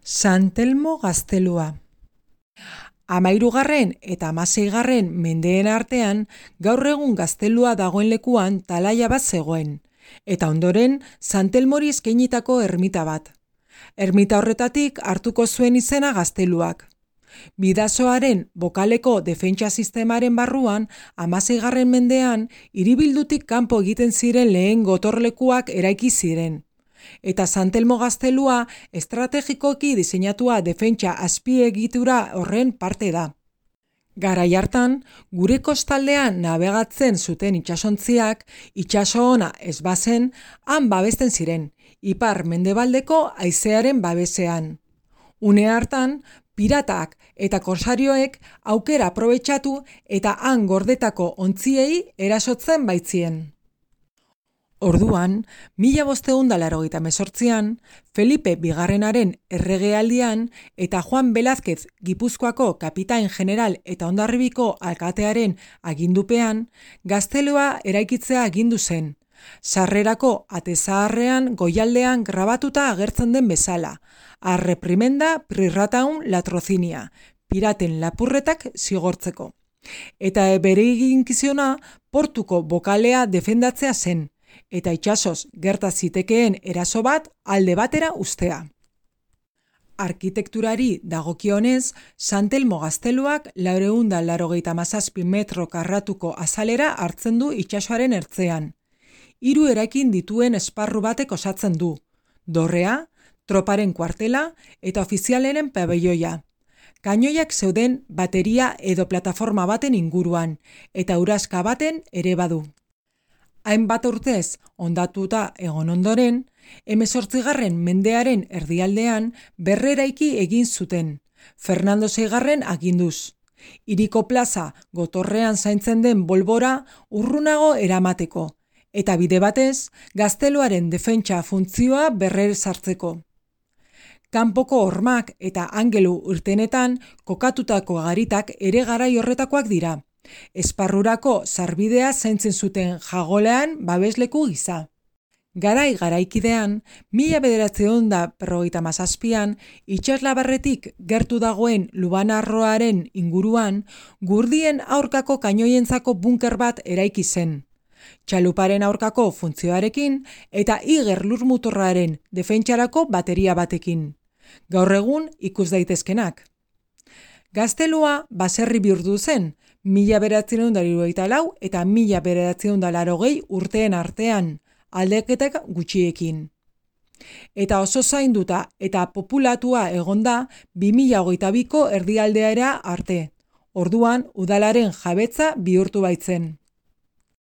San Telmo gaztelua. 13. eta 16. mendeen artean gaur egun gaztelua dagoen lekuan talaia bat zegoen, eta ondoren San Telmori eskainitako ermita bat. Ermita horretatik hartuko zuen izena gazteluak. Bidasoaren bokaleko defentsa sistemaren barruan 16. mendean hiribildutik kanpo egiten ziren lehen gotorlekuak eraiki ziren. Eta San Telmo gaztelua estrategikoki diseinatua defentsa azpiegitura horren parte da. Garai hartan, gure kostaldean nabegatzen zuten itsasontziak itsaso ona ez bazen han babesten ziren, ipar-mendebaldeko haizearen babesean. Une hartan, piratak eta korsarioek aukera aprobetxatu eta han gordetako ontziei erasotzen baitzien. Orduan, 1588an, Felipe Bigarrenaren erregealdian eta Juan Velázquez Gipuzkoako kapitain general eta Hondarribiko alkatearen agindupean, gaztelua eraikitzea agindu zen. Sarrerako ate zaharrean goialdean grabatuta agertzen den bezala, a reprimenda prirrataun latrocinia, piraten lapurretak zigortzeko. Eta bere eginkizuena portuko bokalea defendatzea zen, eta itsasoz gerta zitekeen eraso bat alde batera ustea. Arkitekturari dagokionez, San Telmo gazteluak 487 metro karratuko azalera hartzen du itsasoaren ertzean. 3 eraikin dituen esparru batek osatzen du: dorrea, troparen kuartela eta ofizialenen pabelloia. Kainoiak zeuden bateria edo plataforma baten inguruan, eta uraska baten ere badu. Hainbat urtez hondatuta egon ondoren, 18. mendearen erdialdean berreraiki egin zuten, Fernando VI aginduz. Hiriko plaza gotorrean zaintzen den bolbora urrunago eramateko, eta bide batez gazteluaren defentsa funtzioa berrezartzeko. Kanpoko hormak eta angelu irtenetan kokatutako garitak ere garai horretakoak dira. Esparrurako sarbidea zaintzen zuten jagolean babesleku gisa. Garaikidean, 1957an itsaslabarretik gertu dagoen Lubanarroaren inguruan gurdien aurkako kainoientzako bunker bat eraiki zen. Txaluparen aurkako funtzioarekin eta Iger lurmuturraren defentsarako bateria batekin. Gaur egun ikus daitezkenak. Gaztelua baserri bihurtu zen, 1974 eta 1980 urteen artean, aldaketak gutxiekin. Eta oso zainduta eta populatua egonda 2022ko erdialdeara arte. Orduan udalaren jabetza bihurtu baitzen.